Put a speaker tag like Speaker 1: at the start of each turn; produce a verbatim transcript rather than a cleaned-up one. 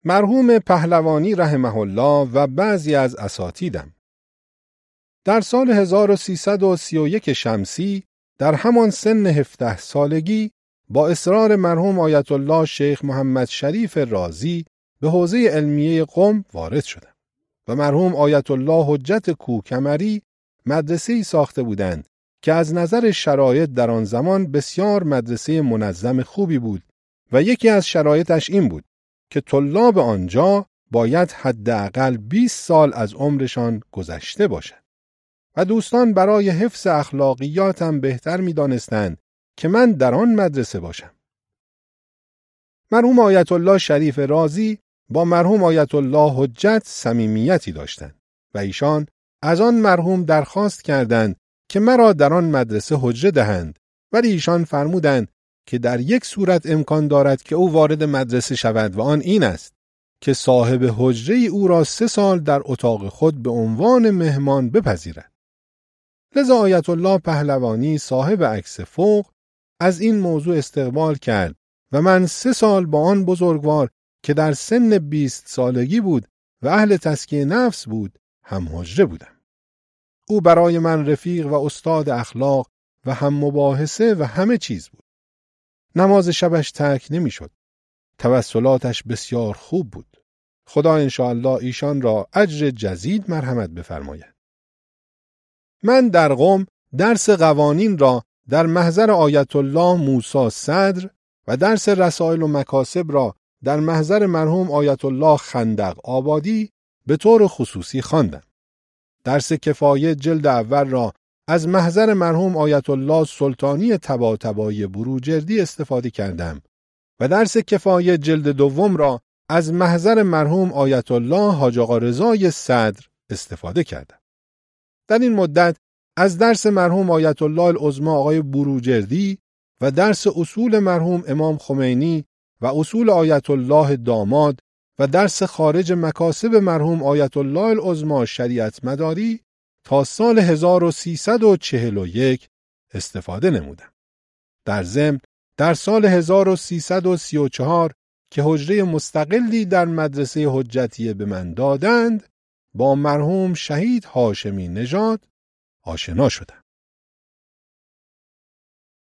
Speaker 1: مرحوم پهلوانی رحمه الله و بعضی از اساتیدم. در سال هزار و سیصد و سی و یک شمسی در همان سن هفده سالگی با اصرار مرحوم آیت الله شیخ محمد شریف رازی به حوزه علمیه قم وارد شدم و مرحوم آیت الله حجت کوکمری مدرسه‌ای ساخته بودند که از نظر شرایط در آن زمان بسیار مدرسه منظم خوبی بود و یکی از شرایطش این بود که طلاب آنجا باید حداقل بیست سال از عمرشان گذشته باشد و دوستان برای حفظ اخلاقیاتم بهتر می دانستند که من در آن مدرسه باشم. مرحوم آیت الله شریف رازی با مرحوم آیت الله حجت صمیمیتی داشتند و ایشان از آن مرحوم درخواست کردند که مرا در آن مدرسه حجره دهند، ولی ایشان فرمودند که در یک صورت امکان دارد که او وارد مدرسه شود و آن این است که صاحب حجره او را سه سال در اتاق خود به عنوان مهمان بپذیرد. لذا آیت الله پهلوانی صاحب عکس فوق از این موضوع استقبال کرد و من سه سال با آن بزرگوار که در سن بیست سالگی بود و اهل تزکیه نفس بود هم حجره بودم. او برای من رفیق و استاد اخلاق و هم مباحثه و همه چیز بود. نماز شبش ترک نمی شد. توسلاتش بسیار خوب بود. خدا انشاءالله ایشان را اجر جزید مرحمت بفرماید. من در قم درس قوانین را در محضر آیت الله موسی صدر و درس رسائل و مکاسب را در محضر مرحوم آیت الله خندق آبادی به طور خصوصی خواندم. درس کفایه جلد اول را از محضر مرحوم آیت الله سلطانی طباطبایی بروجردی استفاده کردم و درس کفایه جلد دوم را از محضر مرحوم آیت الله حاج آقا رضای صدر استفاده کردم. در این مدت از درس مرحوم آیت الله العظمی آقای بروجردی و درس اصول مرحوم امام خمینی و اصول آیت الله داماد و درس خارج مکاسب مرحوم آیت الله العظمی شریعت مداری تا سال هزار و سیصد و چهل و یک استفاده نمودم. در ضمن در سال هزار و سیصد و سی و چهار که حجره مستقلی در مدرسه حجتیه به من دادند با مرحوم شهید هاشمی نژاد آشنا شدم.